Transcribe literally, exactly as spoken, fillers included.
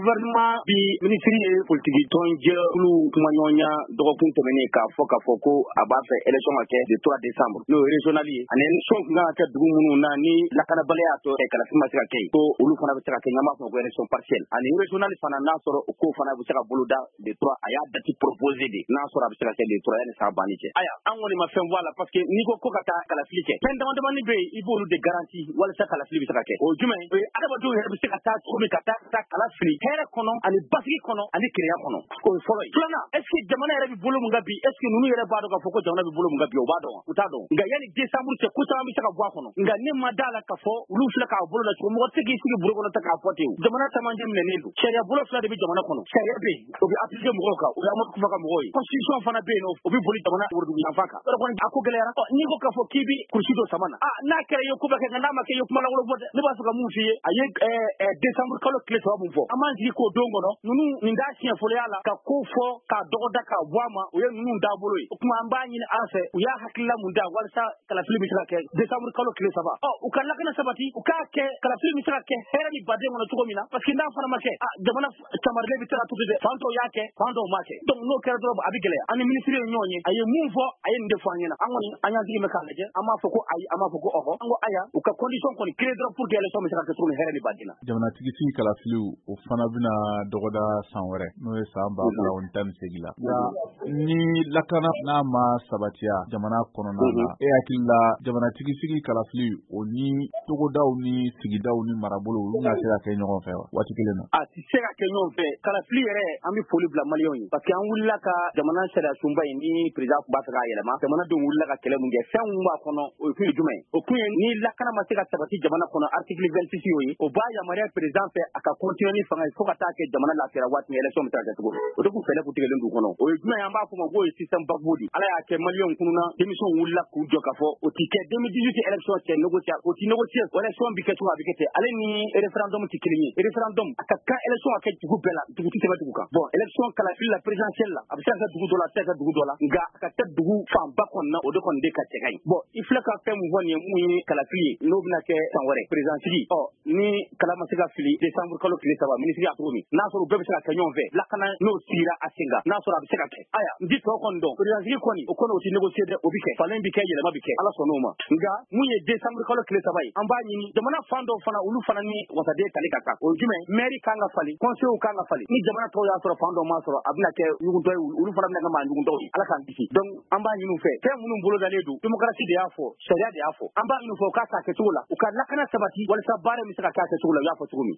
gouvernement bi ministre ye politique tonje ulu kumanyonya dogokun temene ka fo ka fo ko aba fe election ake de trois décembre no régional yi anen so nga ka dugu munu na ni lakana balaya to e kala fima sika kay to ulu fana bi sika kay ngama ko election partielle ani régional fana na soro ko fana bi sika boluda de trois aya dati proposer de na soro bi sika kay de trois yani sa banije aya an woni ma fen voilà parce que ni ko ko kata kala flike pen dama dama ni be ibolu de garantie wala sa kala flike bi sika kay o jume e adaba do bi sika ta ko mi kata ta kala flike here kono ani basiki kono ani kreya kono ko foro plana est ce que jamana yere bi bolu munga bi est ce que nunu yere ba do ka foko jamana bi bolu munga bi o ba do uta do nga yani décembre c'est kusa mi saka bwa kono nga ne madala ka fo ulu fla ka bolu la ko mo tegi sigi bulu kono ta ka fote jamana tamanje mne nelu sharia bolu fla de bi jamana kono sharia be o bi appliquer mo ka o ya mo ko faka mo yi constitution fana be no o bi boli jamana wurdu na faka to ko ako gelera ni ko ka fo kibi kursi do samana ah na kere yo ko ba ka na ma ke yo kuma la wolo bote ne ba suka mu fiye aye eh décembre kalo kle to bu fo amanji ko dongo no nunu ninda sien fo yala ka ko fo ka dogoda ka bwama o ye nunu da bolo yi kuma ambanyi ni afe u ya hakilla mun da walsa kala filmi saka ke décembre kalo kle saba oh u kan lakana sabati u ka ke kala filmi saka ke hera ni bade mo to mina parce que nda fana make ah jamana tamarle bi tara tude fanto yake fanto make donc no kera do abigele ani ministre nyonyi aye mun fo aye nde fo anyana angoni anya digi me kala je ama fo ko ayi ama fo ko oho ango aya u ka condition ko ni créer pour que élection mi saka ke tunu hera ni badina jamana tigi fi kala filu o fana bina dogoda sanwere no e samba la on tan segila ya ni lakana na ma sabatia jamana kono na e akilla jamana tigi figi kala filu o ni dogoda o ni sigida o ni marabolo na sera ke nyon fe wati kelena ah si sera ke nyon fe kala filu ere ami foli bla malion yi parce que an wulla ka jamana sera sumba ni president ba saka yelema jamana do wulla ka kele munge fen wa kono o fi jume o kuyen ni lakana ma sera sabati jamana kono article vingt-six yoyi o ba ya maria president fe aka continuer ni fanga fo ka ta ke jamana la sera wati election mta ka tugo o do ku fele ku tigelen du kono o jume ya ba ko mo go system bagbodi ala ya ke malion kununa démission wulla ku jo ka fo o tike deux mille dix-huit election ke négocier o ti négocier election bi ke to abi ke te ale ni référendum ti kelini référendum aka ka election aka tugu bela tugu ti tebe tugu ka bon election kala fil la présidentielle la abi sa dugu dola ta dugu dola nga aka ta dugu fam bakon na o do kon de ka te gay bon il faut ka fem woni mu ni kala fili no bina ke sanwore présidentielle oh ni kala masiga fili décembre kalo fili saba ministre atomi na so bebe sa kanyon ve la kana no sira asinga na so abi seka ke aya ndi to kon do présidentielle koni o kono ti négocier de obike falen bi ke yele ma bi ke ala so no ma nga mu ye décembre kalo fili saba yi amba ni jamana fando fana ulu fana ni wasa de tali kaka o jume mairie kanga fali conseil kanga fali ni jamana to ya so fando ma so abna ke yugun to ulu fana na ma yugun to ala kan disi donc amba ni nu fe fe munun bolo dale du démocratie de yafo sharia de yafo amba ni fo ka ka ke tula u ka lakana sabati wala sa bare mi saka ka ke tula yafo tumi